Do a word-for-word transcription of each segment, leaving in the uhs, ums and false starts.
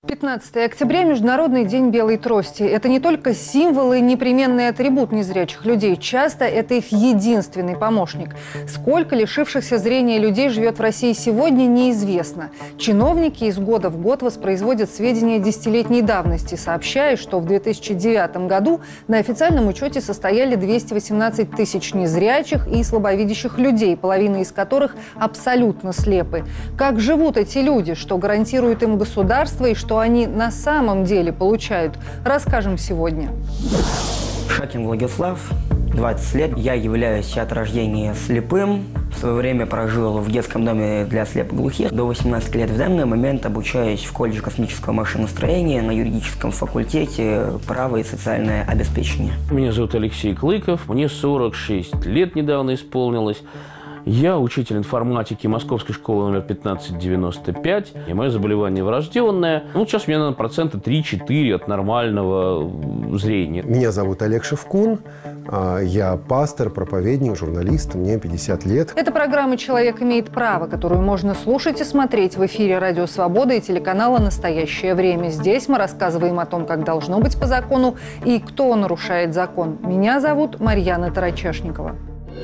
пятнадцатое октября – Международный день белой трости. Это не только символ и непременный атрибут незрячих людей. Часто это их единственный помощник. Сколько лишившихся зрения людей живет в России сегодня, неизвестно. Чиновники из года в год воспроизводят сведения десятилетней давности, сообщая, что в две тысячи девятом году на официальном учете состояли двести восемнадцать тысяч незрячих и слабовидящих людей, половина из которых абсолютно слепы. Как живут эти люди, что гарантирует им государство и что они на самом деле получают, расскажем сегодня. Шакин Владислав, двадцать лет. Я являюсь от рождения слепым. В свое время прожил в детском доме для слепоглухих. До восемнадцати лет. В данный момент обучаюсь в колледже космического машиностроения на юридическом факультете право и социальное обеспечение. Меня зовут Алексей Клыков, мне сорок шесть лет недавно исполнилось. Я учитель информатики Московской школы номер пятнадцать девяносто пять. И мое заболевание врожденное. Ну, сейчас у меня на процента три-четыре от нормального зрения. Меня зовут Олег Шевкун. Я пастор, проповедник, журналист. Мне пятьдесят лет. Это программа «Человек имеет право», которую можно слушать и смотреть в эфире «Радио Свобода» и телеканала «Настоящее время». Здесь мы рассказываем о том, как должно быть по закону и кто нарушает закон. Меня зовут Марьяна Тарачешникова.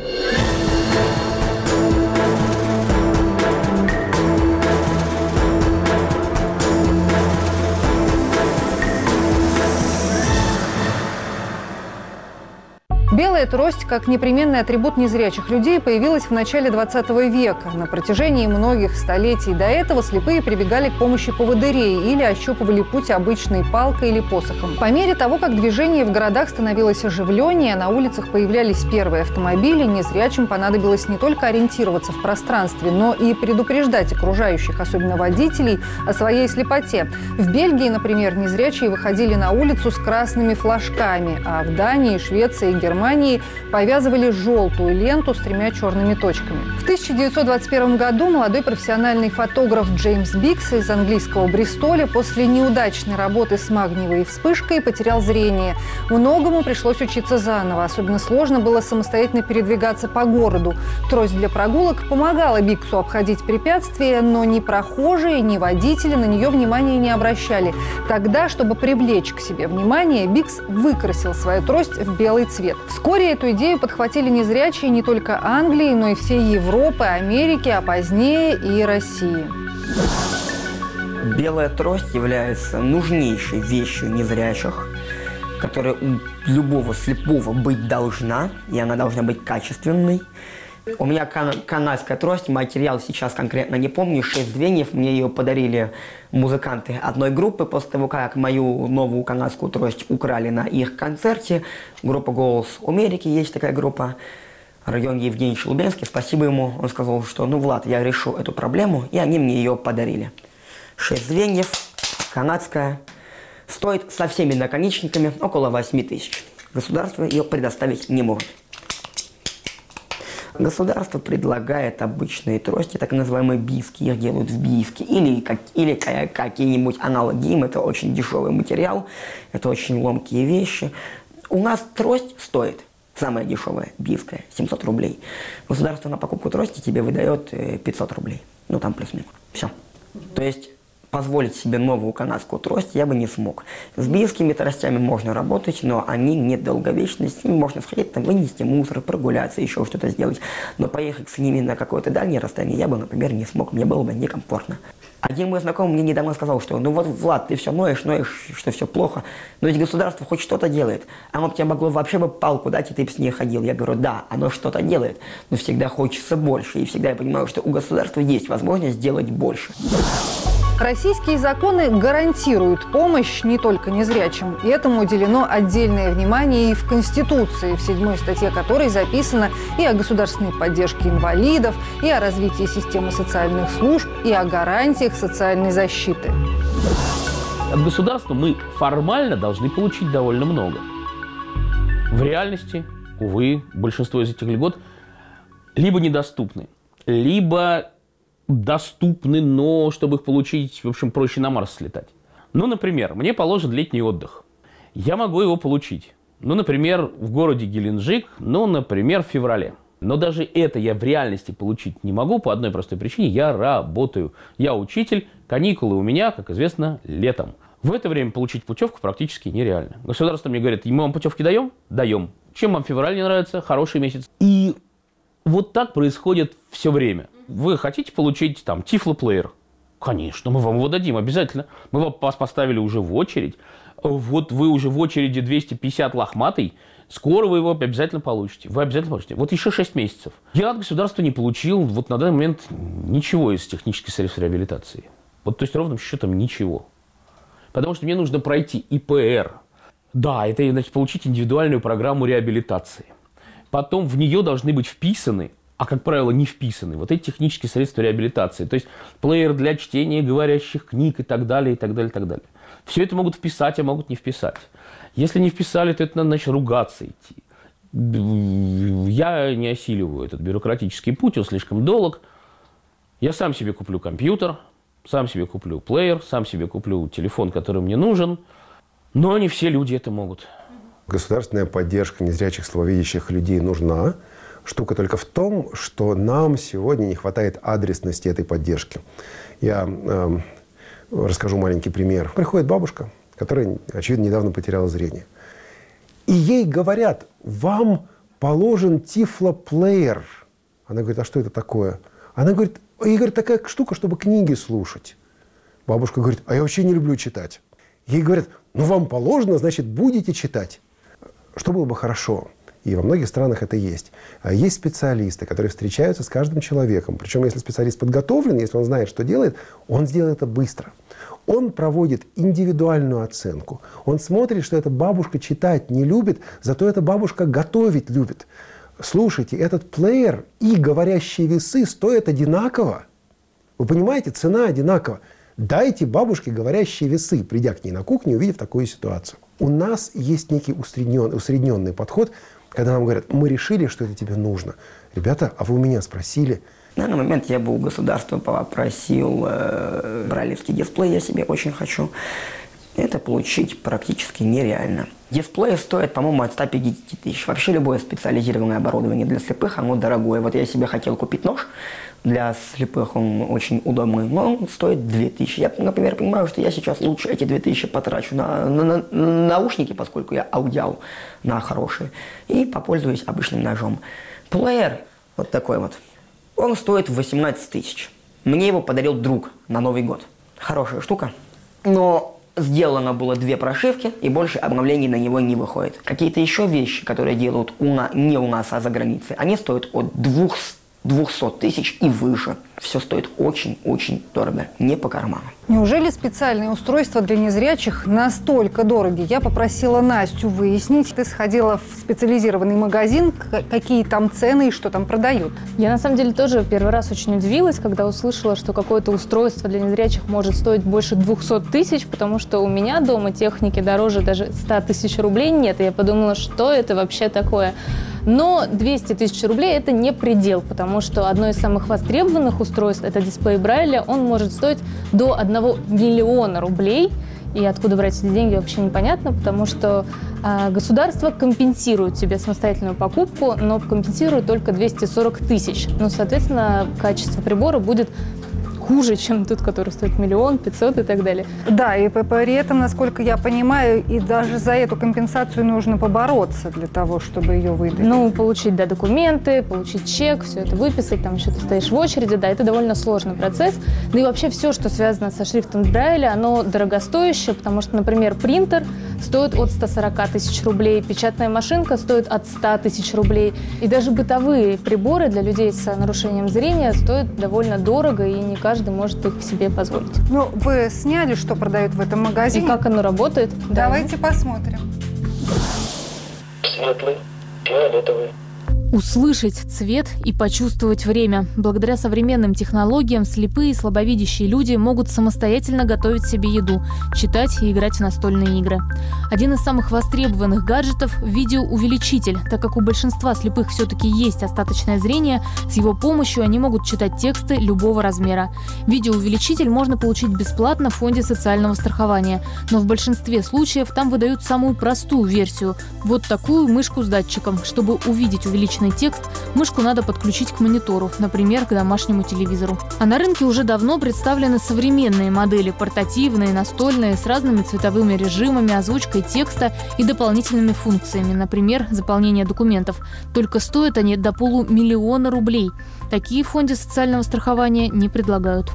Белая трость, как непременный атрибут незрячих людей, появилась в начале двадцатого века. На протяжении многих столетий до этого слепые прибегали к помощи поводырей или ощупывали путь обычной палкой или посохом. По мере того, как движение в городах становилось оживленнее, на улицах появлялись первые автомобили, незрячим понадобилось не только ориентироваться в пространстве, но и предупреждать окружающих, особенно водителей, о своей слепоте. В Бельгии, например, незрячие выходили на улицу с красными флажками, а в Дании, Швеции и Германии повязывали желтую ленту с тремя черными точками. В тысяча девятьсот двадцать первом году молодой профессиональный фотограф Джеймс Бикс из английского Бристоля после неудачной работы с магниевой вспышкой потерял зрение. Многому пришлось учиться заново. Особенно сложно было самостоятельно передвигаться по городу. Трость для прогулок помогала Биксу обходить препятствия, но ни прохожие, ни водители на нее внимания не обращали. Тогда, чтобы привлечь к себе внимание, Бикс выкрасил свою трость в белый цвет. Вскоре эту идею подхватили незрячие не только Англии, но и всей Европы, Америки, а позднее и России. Белая трость является нужнейшей вещью незрячих, которая у любого слепого быть должна, и она должна быть качественной. У меня кан- канадская трость, материал сейчас конкретно не помню, шесть звеньев, мне ее подарили музыканты одной группы после того, как мою новую канадскую трость украли на их концерте. Группа «Голос Америки», есть такая группа, Родион Евгеньевич Лубенский, спасибо ему, он сказал, что ну, Влад, я решу эту проблему, и они мне ее подарили. Шесть звеньев, канадская, стоит со всеми наконечниками около восьми тысяч. Государство ее предоставить не может. Государство предлагает обычные трости, так называемые биски, их делают в Бийске, или, как, или какие-нибудь аналоги им, это очень дешевый материал, это очень ломкие вещи. У нас трость стоит, самая дешевая, бийская, семьсот рублей. Государство на покупку трости тебе выдает пятьсот рублей, ну там плюс-минус, все. То есть позволить себе новую канадскую трость я бы не смог. С бийскими тростями можно работать, но они недолговечны. С ними можно сходить, там, вынести мусор, прогуляться, еще что-то сделать. Но поехать с ними на какое-то дальнее расстояние я бы, например, не смог. Мне было бы некомфортно. Один мой знакомый мне недавно сказал, что ну вот, Влад, ты все ноешь, ноешь, что все плохо. Но ведь государство хоть что-то делает. Оно бы тебе могло вообще бы палку дать, и ты бы с ней ходил. Я говорю, да, оно что-то делает, но всегда хочется больше. И всегда я понимаю, что у государства есть возможность сделать больше. Российские законы гарантируют помощь не только незрячим. И этому уделено отдельное внимание и в Конституции, в седьмой статье которой записано и о государственной поддержке инвалидов, и о развитии системы социальных служб, и о гарантиях социальной защиты. От государства мы формально должны получить довольно много. В реальности, увы, большинство из этих льгот либо недоступны, либо доступны, но чтобы их получить, в общем, проще на Марс слетать. Ну, например, мне положен летний отдых. Я могу его получить. Ну, например, в городе Геленджик, ну, например, в феврале. Но даже это я в реальности получить не могу по одной простой причине. Я работаю. Я учитель Каникулы у меня, как известно, летом. В это время получить путевку практически нереально. Государство мне говорит, мы вам путевки даем? Даем. Чем вам февраль не нравится? Хороший месяц. И вот так происходит все время. Вы хотите получить там тифлоплеер? Конечно, мы вам его дадим, обязательно. Мы вас поставили уже в очередь. Вот вы уже в очереди двести пятьдесят лохматый. Скоро вы его обязательно получите. Вы обязательно получите. Вот еще шесть месяцев. Я от государства не получил вот на данный момент ничего из технических средств реабилитации. Вот, то есть, ровным счетом ничего. Потому что мне нужно пройти И П Р. Да, это значит получить индивидуальную программу реабилитации. Потом в нее должны быть вписаны, а, как правило, не вписаны, вот эти технические средства реабилитации. То есть, плеер для чтения говорящих книг и так далее, и так далее, и так далее. Все это могут вписать, а могут не вписать. Если не вписали, то это надо, значит, ругаться идти. Я не осиливаю этот бюрократический путь, он слишком долг. Я сам себе куплю компьютер, сам себе куплю плеер, сам себе куплю телефон, который мне нужен. Но не все люди это могут. Государственная поддержка незрячих, слабовидящих людей нужна. Штука только в том, что нам сегодня не хватает адресности этой поддержки. Я э, расскажу маленький пример. Приходит бабушка, которая, очевидно, недавно потеряла зрение. И ей говорят, вам положен тифлоплеер. Она говорит, а что это такое? Она говорит, ей говорит, такая штука, чтобы книги слушать. Бабушка говорит, а я вообще не люблю читать. Ей говорят, ну вам положено, значит, будете читать. Что было бы хорошо? И во многих странах это есть. Есть специалисты, которые встречаются с каждым человеком. Причем, если специалист подготовлен, если он знает, что делает, он сделает это быстро. Он проводит индивидуальную оценку. Он смотрит, что эта бабушка читать не любит, зато эта бабушка готовить любит. Слушайте, этот плеер и говорящие весы стоят одинаково. Вы понимаете, цена одинакова. Дайте бабушке говорящие весы, придя к ней на кухню, увидев такую ситуацию. У нас есть некий усреднен, усредненный подход, когда нам говорят, мы решили, что это тебе нужно. Ребята, а вы у меня спросили. На данный момент я бы у государства попросил э, брайлевский дисплей, я себе очень хочу. Это получить практически нереально. Дисплей стоит, по-моему, от ста пятидесяти тысяч. Вообще любое специализированное оборудование для слепых, оно дорогое. Вот я себе хотел купить нож для слепых, он очень удобный, но он стоит две тысячи. Я, например, понимаю, что я сейчас лучше эти две тысячи потрачу на, на, на, на наушники, поскольку я аудиал на хорошие, и попользуюсь обычным ножом. Плеер вот такой вот, он стоит восемнадцать тысяч. Мне его подарил друг на Новый год. Хорошая штука, но сделано было две прошивки, и больше обновлений на него не выходит. Какие-то еще вещи, которые делают у на, не у нас, а за границей, они стоят от двухсот тысяч и выше. Все стоит очень-очень дорого, не по карману. Неужели специальные устройства для незрячих настолько дороги? Я попросила Настю выяснить. Ты сходила в специализированный магазин, какие там цены и что там продают. Я на самом деле тоже первый раз очень удивилась, когда услышала, что какое-то устройство для незрячих может стоить больше двухсот тысяч, потому что у меня дома техники дороже даже ста тысяч рублей нет. И я подумала, что это вообще такое. Но двести тысяч рублей – это не предел, потому что одно из самых востребованных устройств – это дисплей Брайля. Он может стоить до одного миллиона рублей. И откуда брать эти деньги, вообще непонятно, потому что э, государство компенсирует тебе самостоятельную покупку, но компенсирует только двести сорок тысяч. Ну, соответственно, качество прибора будет хуже, чем тот, который стоит миллион, пятьсот и так далее. Да, и при этом, насколько я понимаю, и даже за эту компенсацию нужно побороться для того, чтобы ее выдать. Ну, получить, да, документы, получить чек, все это выписать, там еще ты стоишь в очереди, да, это довольно сложный процесс. Да и вообще все, что связано со шрифтом Брайля, оно дорогостоящее, потому что, например, принтер стоит от ста сорока тысяч рублей, печатная машинка стоит от ста тысяч рублей, и даже бытовые приборы для людей с нарушением зрения стоят довольно дорого, и не каждый может их себе позволить. Ну, вы сняли, что продают в этом магазине? И как оно работает? Давайте да. посмотрим. Светлый, фиолетовый. Услышать цвет и почувствовать время. Благодаря современным технологиям слепые и слабовидящие люди могут самостоятельно готовить себе еду, читать и играть в настольные игры. Один из самых востребованных гаджетов – видеоувеличитель. Так как у большинства слепых все-таки есть остаточное зрение, с его помощью они могут читать тексты любого размера. Видеоувеличитель можно получить бесплатно в фонде социального страхования, но в большинстве случаев там выдают самую простую версию – вот такую мышку с датчиком. Чтобы увидеть увеличение обычный текст, мышку надо подключить к монитору, например, к домашнему телевизору. А на рынке уже давно представлены современные модели – портативные, настольные, с разными цветовыми режимами, озвучкой текста и дополнительными функциями, например, заполнение документов. Только стоят они до полумиллиона рублей. Такие в фонде социального страхования не предлагают.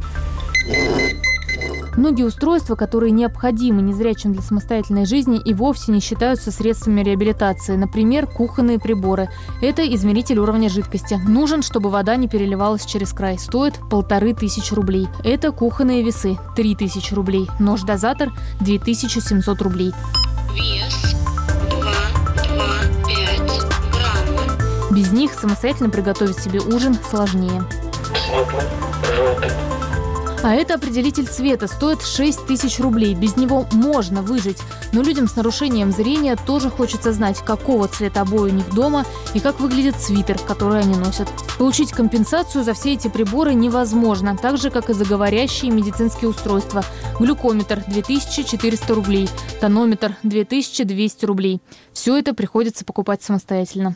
Многие устройства, которые необходимы незрячим для самостоятельной жизни, и вовсе не считаются средствами реабилитации. Например, кухонные приборы. Это измеритель уровня жидкости. Нужен, чтобы вода не переливалась через край. Стоит полторы тысячи рублей. Это кухонные весы. Три тысячи рублей. Нож-дозатор – две тысячи семьсот рублей. Вес два целых двадцать пять грамма. Без них самостоятельно приготовить себе ужин сложнее. Светлый, желтый. А это определитель цвета, стоит шесть тысяч рублей. Без него можно выжить. Но людям с нарушением зрения тоже хочется знать, какого цвета обои у них дома и как выглядит свитер, который они носят. Получить компенсацию за все эти приборы невозможно, так же, как и за говорящие медицинские устройства. Глюкометр – две тысячи четыреста рублей, тонометр – две тысячи двести рублей. Все это приходится покупать самостоятельно.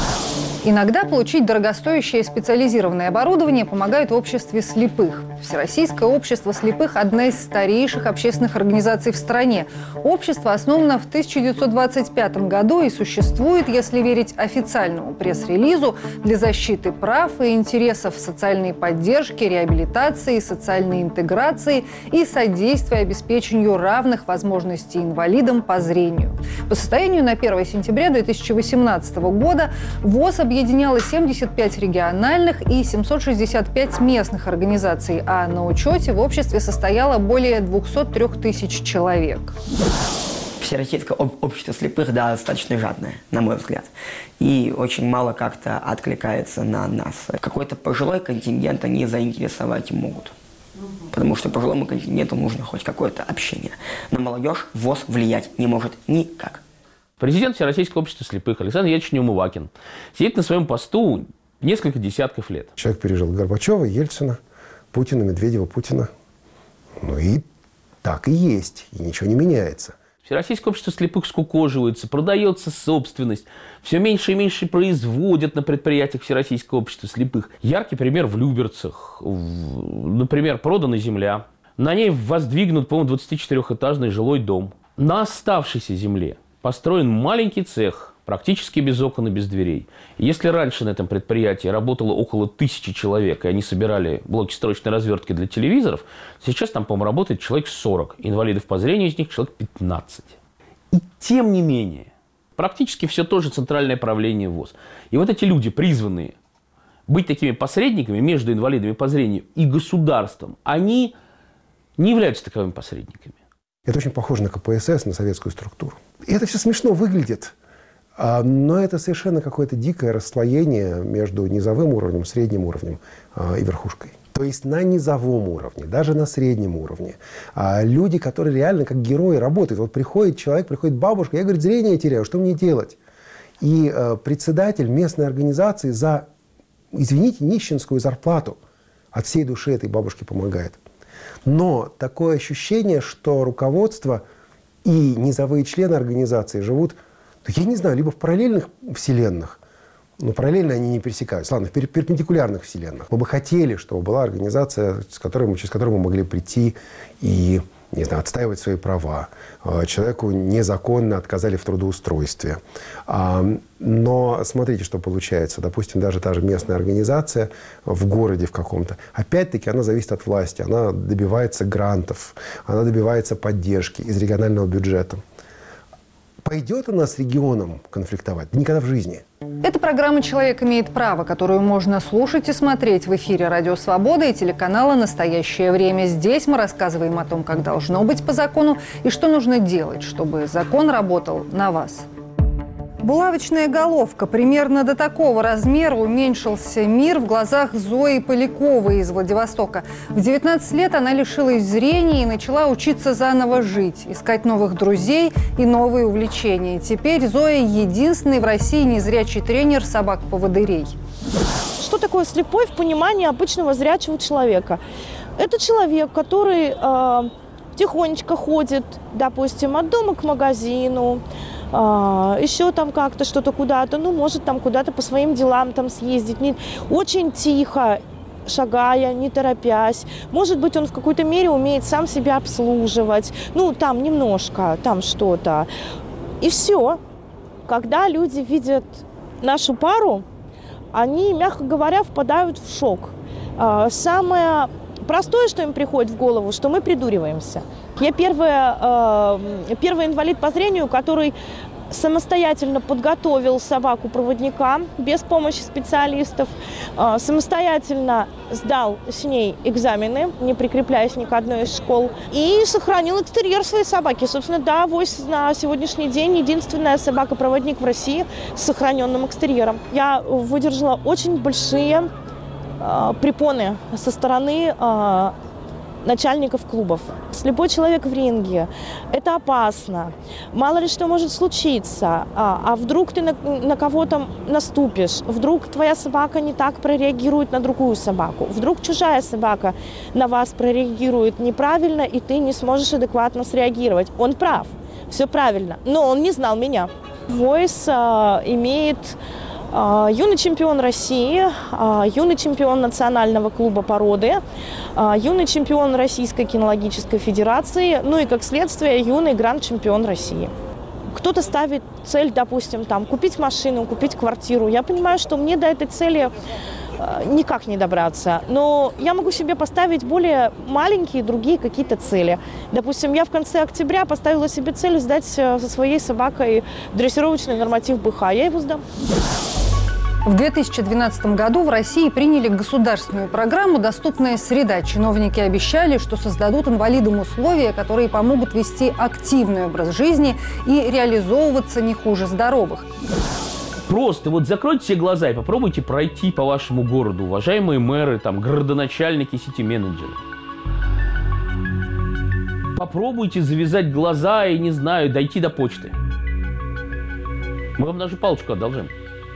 Иногда получить дорогостоящее специализированное оборудование помогает в обществе слепых. Всероссийское общество слепых – одна из старейших общественных организаций в стране. Общество основано в тысяча девятьсот двадцать пятом году и существует, если верить официальному пресс-релизу, для защиты прав и интересов социальной поддержки, реабилитации, социальной интеграции и содействия обеспечению равных возможностей инвалидам по зрению. По состоянию на первое сентября две тысячи восемнадцатого года ВОС объединяла семьдесят пять региональных и семьсот шестьдесят пять местных организаций, а на учете в обществе состояло более двухсот трёх тысяч человек. Всероссийское общество слепых, да, достаточно жадное, на мой взгляд. И очень мало как-то откликается на нас. Какой-то пожилой контингент они заинтересовать могут. Потому что пожилому контингенту нужно хоть какое-то общение. На молодежь ВОС влиять не может никак. Президент Всероссийского общества слепых Александр Яковлевич Неумывакин сидит на своем посту несколько десятков лет. Человек пережил Горбачева, Ельцина, Путина, Медведева, Путина. Ну и так и есть, и ничего не меняется. Всероссийское общество слепых скукоживается, продается собственность, все меньше и меньше производят на предприятиях Всероссийского общества слепых. Яркий пример в Люберцах. Например, продана земля. На ней воздвигнут, по-моему, двадцатичетырёхэтажный жилой дом. На оставшейся земле построен маленький цех, практически без окон и без дверей. Если раньше на этом предприятии работало около тысячи человек, и они собирали блоки строчной развертки для телевизоров, сейчас там, по-моему, работает человек сорок. Инвалидов по зрению из них человек пятнадцать. И тем не менее, практически все то же центральное правление ВОС. И вот эти люди, призванные быть такими посредниками между инвалидами по зрению и государством, они не являются таковыми посредниками. Это очень похоже на ка пэ эс эс, на советскую структуру. И это все смешно выглядит. Но это совершенно какое-то дикое расслоение между низовым уровнем, средним уровнем и верхушкой. То есть на низовом уровне, даже на среднем уровне, люди, которые реально как герои работают. Вот приходит человек, приходит бабушка, я, говорит, зрение теряю, что мне делать? И председатель местной организации за, извините, нищенскую зарплату от всей души этой бабушке помогает. Но такое ощущение, что руководство и низовые члены организации живут, я не знаю, либо в параллельных вселенных, но параллельно они не пересекаются, ладно, в перпендикулярных вселенных. Мы бы хотели, чтобы была организация, с которой мы, через которую мы могли прийти и, не знаю, отстаивать свои права. Человеку незаконно отказали в трудоустройстве. Но смотрите, что получается. Допустим, даже та же местная организация в городе в каком-то, опять-таки она зависит от власти. Она добивается грантов, она добивается поддержки из регионального бюджета. Пойдет она с регионом конфликтовать? Никогда в жизни. Это программа «Человек имеет право», которую можно слушать и смотреть в эфире «Радио Свобода» и телеканала «Настоящее время». Здесь мы рассказываем о том, как должно быть по закону и что нужно делать, чтобы закон работал на вас. Булавочная головка. Примерно до такого размера уменьшился мир в глазах Зои Поляковой из Владивостока. В девятнадцать лет она лишилась зрения и начала учиться заново жить, искать новых друзей и новые увлечения. Теперь Зоя единственный в России незрячий тренер собак-поводырей. Что такое слепой в понимании обычного зрячего человека? Это человек, который э, тихонечко ходит, допустим, от дома к магазину, а, еще там как-то что-то куда-то, ну, может там куда-то по своим делам там съездить. Не, очень тихо, шагая, не торопясь. Может быть, он в какой-то мере умеет сам себя обслуживать. Ну, там немножко, там что-то. И все. Когда люди видят нашу пару, они, мягко говоря, впадают в шок. Самое простое, что им приходит в голову, что мы придуриваемся. Я первая, первый инвалид по зрению, который самостоятельно подготовил собаку-проводника без помощи специалистов, самостоятельно сдал с ней экзамены, не прикрепляясь ни к одной из школ, и сохранил экстерьер своей собаки. Собственно, да, Войс на сегодняшний день единственная собака-проводник в России с сохраненным экстерьером. Я выдержала очень большие э, препоны со стороны э, начальников клубов. Слепой человек в ринге – это опасно. Мало ли что может случиться. А, а вдруг ты на, на кого-то наступишь? Вдруг твоя собака не так прореагирует на другую собаку? Вдруг чужая собака на вас прореагирует неправильно, и ты не сможешь адекватно среагировать? Он прав, все правильно, но он не знал меня. Войс а, имеет юный чемпион России, юный чемпион национального клуба породы, юный чемпион Российской кинологической федерации, ну и, как следствие, юный гранд-чемпион России. Кто-то ставит цель, допустим, там, купить машину, купить квартиру. Я понимаю, что мне до этой цели никак не добраться, но я могу себе поставить более маленькие другие какие-то цели. Допустим, я в конце октября поставила себе цель сдать со своей собакой дрессировочный норматив БХ. Я его сдам. В две тысячи двенадцатом году в России приняли государственную программу «Доступная среда». Чиновники обещали, что создадут инвалидам условия, которые помогут вести активный образ жизни и реализовываться не хуже здоровых. Просто вот закройте все глаза и попробуйте пройти по вашему городу, уважаемые мэры, там, городоначальники, сити-менеджеры. Попробуйте завязать глаза и, не знаю, дойти до почты. Мы вам даже палочку одолжим.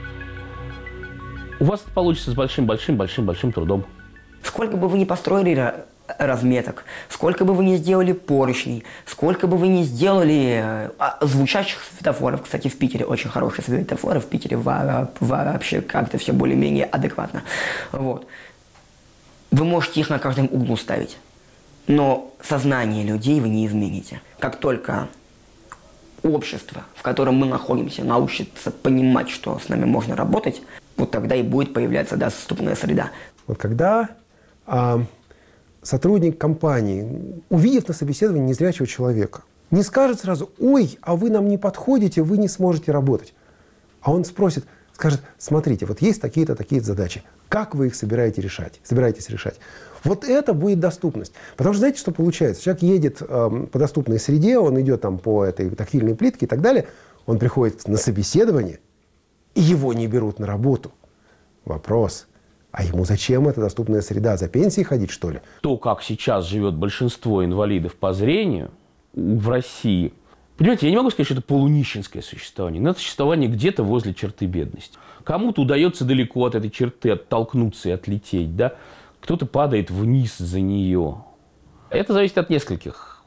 У вас это получится с большим-большим-большим-большим трудом. Сколько бы вы ни построили разметок, сколько бы вы ни сделали поручней, сколько бы вы ни сделали звучащих светофоров. Кстати, в Питере очень хорошие светофоры, в Питере вообще как-то все более-менее адекватно. Вот. Вы можете их на каждом углу ставить, но сознание людей вы не измените. Как только общество, в котором мы находимся, научится понимать, что с нами можно работать, вот тогда и будет появляться доступная среда. Вот когда а, сотрудник компании, увидев на собеседовании незрячего человека, не скажет сразу: «Ой, а вы нам не подходите, вы не сможете работать». А он спросит, скажет: «Смотрите, вот есть такие-то, такие-то задачи. Как вы их собираетесь решать? собираетесь решать?» Вот это будет доступность. Потому что знаете, что получается? Человек едет э, по доступной среде, он идет там по этой тактильной плитке и так далее, он приходит на собеседование, и его не берут на работу. Вопрос: а ему зачем эта доступная среда? За пенсией ходить, что ли? То, как сейчас живет большинство инвалидов по зрению в России, понимаете, я не могу сказать, что это полунищенское существование, но это существование где-то возле черты бедности. Кому-то удается далеко от этой черты оттолкнуться и отлететь, да? Кто-то падает вниз за нее. Это зависит от нескольких,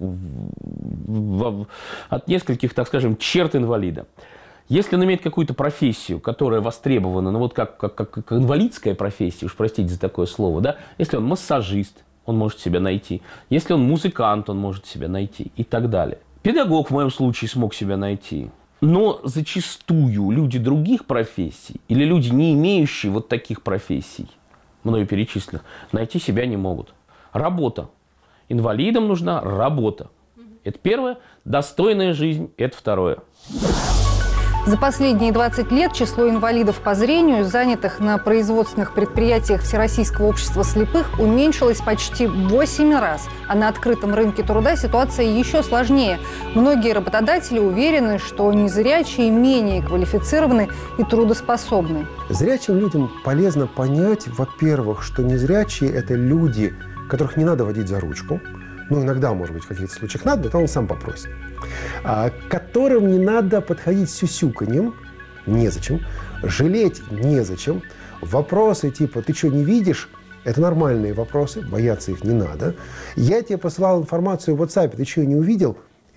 от нескольких, так скажем, черт инвалида. Если он имеет какую-то профессию, которая востребована, ну вот как, как, как, как инвалидская профессия, уж простите за такое слово, да, если он массажист, он может себя найти. Если он музыкант, он может себя найти и так далее. Педагог в моем случае смог себя найти. Но зачастую люди других профессий или люди, не имеющие вот таких профессий, мною перечисленных, найти себя не могут. Работа. Инвалидам нужна работа. Это первое. Достойная жизнь – это второе. За последние двадцать лет число инвалидов по зрению, занятых на производственных предприятиях Всероссийского общества слепых, уменьшилось почти в восемь раз. А на открытом рынке труда ситуация еще сложнее. Многие работодатели уверены, что незрячие менее квалифицированы и трудоспособны. Зрячим людям полезно понять, во-первых, что незрячие – это люди, которых не надо водить за ручку. Ну, иногда, может быть, в каких-то случаях надо, но там он сам попросит. А, которым не надо подходить с сюсюканьем, незачем. Жалеть незачем. Вопросы типа «ты что, не видишь?» – это нормальные вопросы, бояться их не надо. «Я тебе посылал информацию в WhatsApp, ты что, не увидел?» –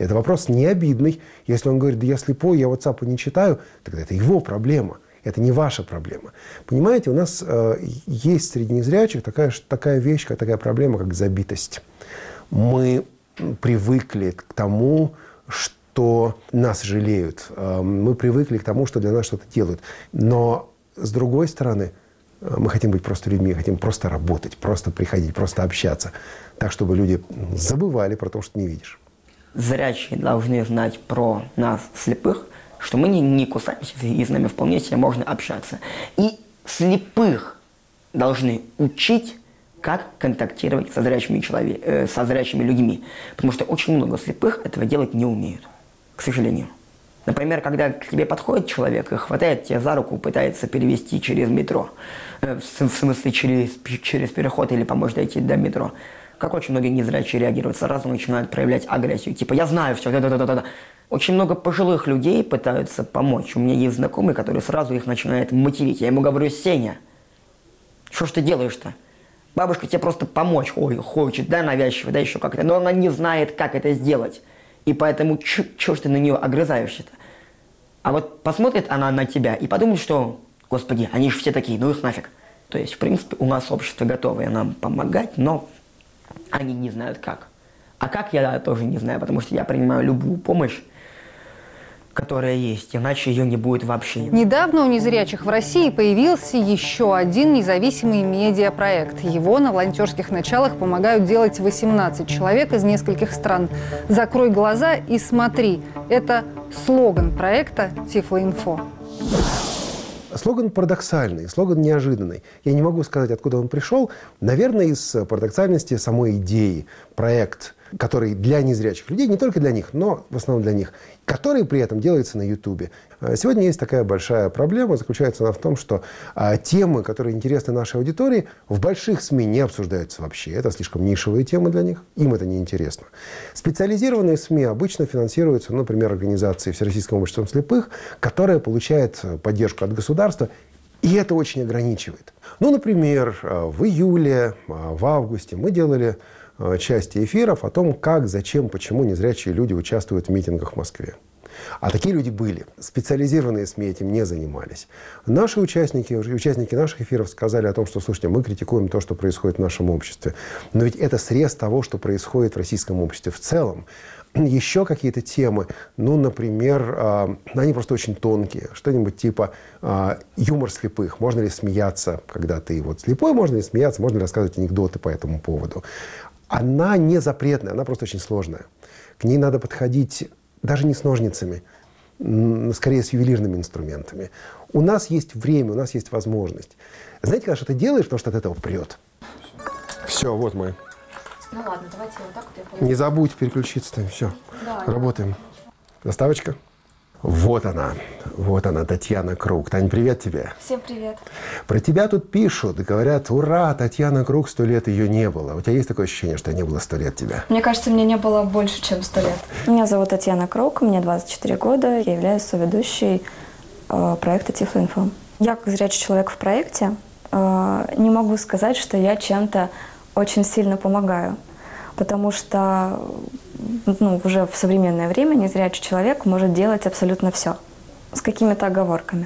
Это вопрос не обидный. Если он говорит, да я слепой, я WhatsApp не читаю, тогда это его проблема. Это не ваша проблема. Понимаете, у нас э, есть среди незрячих такая, такая вещь, такая проблема, как забитость. Мы привыкли к тому, что нас жалеют. Э, мы привыкли к тому, что для нас что-то делают. Но, с другой стороны, э, мы хотим быть просто людьми, хотим просто работать, просто приходить, просто общаться. Так, чтобы люди забывали про то, что не видишь. Зрячие должны знать про нас, слепых, что мы не, не кусаемся, и с нами вполне себе можно общаться. И слепых должны учить, как контактировать со зрячими, человек, э, со зрячими людьми. Потому что очень много слепых этого делать не умеют, к сожалению. Например, когда к тебе подходит человек и хватает тебя за руку, пытается перевести через метро, э, в, в смысле через, через переход или помочь дойти до метро, как очень многие незрячие реагируют, сразу начинают проявлять агрессию. Типа, я знаю все, да-да-да-да-да. Очень много пожилых людей пытаются помочь. У меня есть знакомый, который сразу их начинает материть. Я ему говорю: Сеня, что ж ты делаешь-то? Бабушка тебе просто помочь ой, хочет, да, навязчиво, да, еще как-то. Но она не знает, как это сделать. И поэтому, чё ж ты на нее огрызаешься-то? А вот посмотрит она на тебя и подумает, что, господи, они же все такие, ну их нафиг. То есть, в принципе, у нас общество готовое нам помогать, но они не знают как. А как, я тоже не знаю, потому что я принимаю любую помощь, которая есть, иначе ее не будет вообще. Недавно у незрячих в России появился еще один независимый медиапроект. Его на волонтерских началах помогают делать восемнадцать человек из нескольких стран. «Закрой глаза и смотри» – это слоган проекта Тифлоинфо. Слоган парадоксальный, слоган неожиданный. Я не могу сказать, откуда он пришел. Наверное, из парадоксальности самой идеи. Проект, который для незрячих людей, не только для них, но в основном для них, который при этом делается на Ютубе. Сегодня есть такая большая проблема. Заключается она в том, что а, темы, которые интересны нашей аудитории, в больших СМИ не обсуждаются вообще. Это слишком нишевые темы для них. Им это не интересно. Специализированные СМИ обычно финансируются, например, организацией Всероссийского общества слепых, которая получает поддержку от государства. И это очень ограничивает. Ну, например, в июле, в августе мы делали части эфиров о том, как, зачем, почему незрячие люди участвуют в митингах в Москве. А такие люди были. Специализированные СМИ этим не занимались. Наши участники, участники наших эфиров сказали о том, что, слушайте, мы критикуем то, что происходит в нашем обществе. Но ведь это срез того, что происходит в российском обществе в целом. Еще какие-то темы, ну, например, они просто очень тонкие. Что-нибудь типа юмор слепых. Можно ли смеяться, когда ты вот слепой? Можно ли смеяться? Можно ли рассказывать анекдоты по этому поводу? Она не запретная, она просто очень сложная. К ней надо подходить даже не с ножницами, скорее с ювелирными инструментами. У нас есть время, у нас есть возможность. Знаете, когда что-то делаешь, потому что от этого прет. Все, вот мы. Ну ладно, давайте вот так вот. Я не забудь переключиться там. Все, да, работаем. Доставочка. Вот она, вот она, Татьяна Круг. Тань, привет тебе. Всем привет. Про тебя тут пишут и говорят: ура, Татьяна Круг, сто лет ее не было. У тебя есть такое ощущение, что не было сто лет тебя? Мне кажется, мне не было больше, чем сто лет. Меня зовут Татьяна Круг, мне двадцать четыре года, я являюсь соведущей э, проекта Тифлоинфо. Я, как зрячий человек в проекте, э, не могу сказать, что я чем-то очень сильно помогаю, потому что ну, уже в современное время незрячий человек может делать абсолютно все, с какими-то оговорками.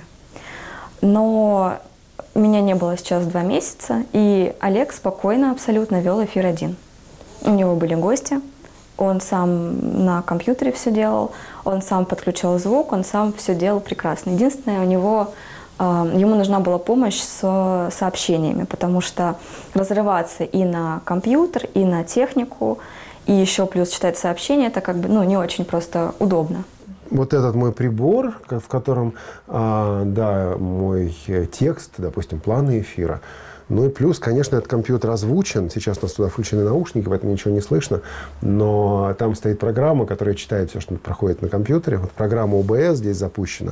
Но меня не было сейчас два месяца, и Олег спокойно абсолютно вел эфир один. У него были гости, он сам на компьютере все делал, он сам подключал звук, он сам все делал прекрасно. Единственное, у него, э, ему нужна была помощь с сообщениями, потому что разрываться и на компьютер, и на технику, и еще плюс читать сообщения, это как бы ну, не очень просто удобно. Вот этот мой прибор, в котором, а, да, мой текст, допустим, планы эфира. Ну и плюс, конечно, этот компьютер озвучен. Сейчас у нас туда включены наушники, поэтому ничего не слышно. Но там стоит программа, которая читает все, что проходит на компьютере. Вот программа о бэ эс здесь запущена.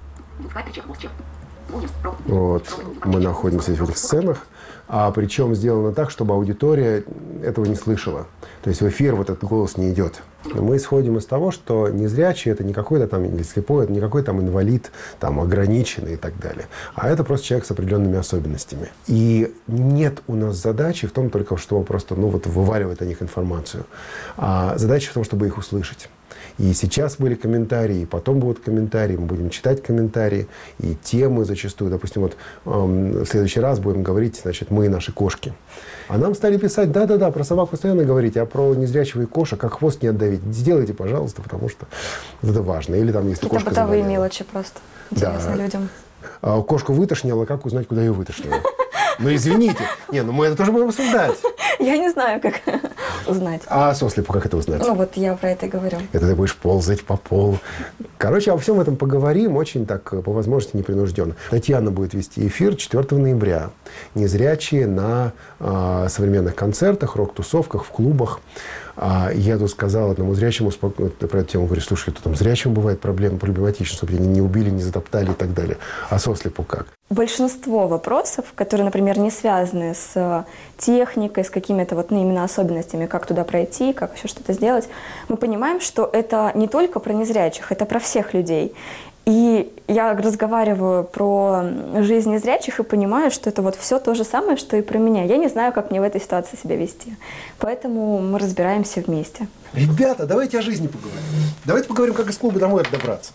Вот. Мы находимся в этих сценах. А причем сделано так, чтобы аудитория этого не слышала. То есть в эфир вот этот голос не идет. Мы исходим из того, что незрячий это не какой-то там, или слепой, это не какой-то там инвалид, там ограниченный и так далее. А это просто человек с определенными особенностями. И нет у нас задачи в том только, чтобы просто ну, вот вываливать о них информацию. А задача в том, чтобы их услышать. И сейчас были комментарии, и потом будут комментарии, мы будем читать комментарии, и темы зачастую. Допустим, вот эм, в следующий раз будем говорить, значит, мы и наши кошки. А нам стали писать, да-да-да, про собак постоянно говорите, а про незрячего и кошек, как хвост не отдавить. Сделайте, пожалуйста, потому что это важно. Или там, если это кошка бытовые заболела. мелочи просто. Интересно да. людям. А, кошку вытошнило, как узнать, куда ее вытошнило? Ну, извините. Не, ну мы это тоже будем обсуждать. Я не знаю, как узнать. А сослепу как это узнать? Ну, вот я про это и говорю. Это ты будешь ползать по полу. Короче, обо всем этом поговорим очень так, по возможности, непринужденно. Татьяна будет вести эфир четвёртого ноября. Незрячие на э, современных концертах, рок-тусовках, в клубах. А я тут сказал одному зрячему про эту тему, говорю, слушай, тут там зрячему бывает проблема проблематична, чтобы тебя не убили, не затоптали и так далее. А сослепу как? Большинство вопросов, которые, например, не связаны с техникой, с какими-то вот, ну, именно особенностями, как туда пройти, как еще что-то сделать, мы понимаем, что это не только про незрячих, это про всех людей. И я разговариваю про жизнь незрячих и понимаю, что это вот все то же самое, что и про меня. Я не знаю, как мне в этой ситуации себя вести. Поэтому мы разбираемся вместе. Ребята, давайте о жизни поговорим. Давайте поговорим, как из клуба домой добраться.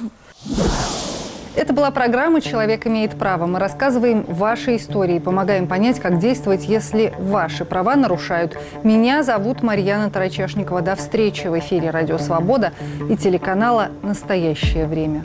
Это была программа «Человек имеет право». Мы рассказываем ваши истории, помогаем понять, как действовать, если ваши права нарушают. Меня зовут Марьяна Тарачешникова. До встречи в эфире «Радио Свобода» и телеканала «Настоящее время».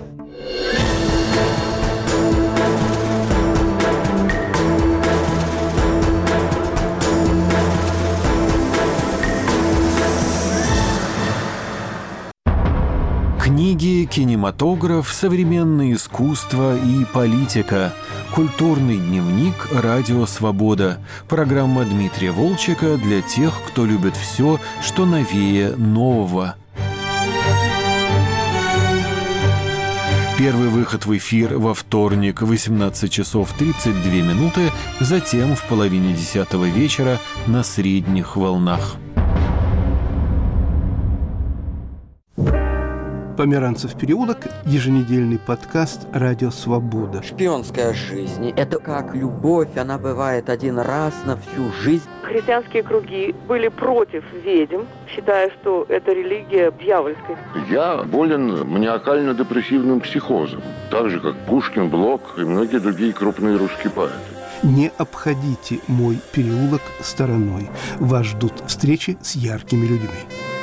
Книги, кинематограф, современное искусство и политика. Культурный дневник «Радио Свобода». Программа Дмитрия Волчека для тех, кто любит все, что новее нового. Первый выход в эфир во вторник в восемнадцать часов тридцать две минуты, затем в половине десятого вечера на средних волнах. Померанцев переулок, еженедельный подкаст «Радио Свобода». Шпионская жизнь – это как любовь, она бывает один раз на всю жизнь. Христианские круги были против ведьм, считая, что это религия дьявольская. Я болен маниакально-депрессивным психозом, так же, как Пушкин, Блок и многие другие крупные русские поэты. Не обходите мой переулок стороной. Вас ждут встречи с яркими людьми.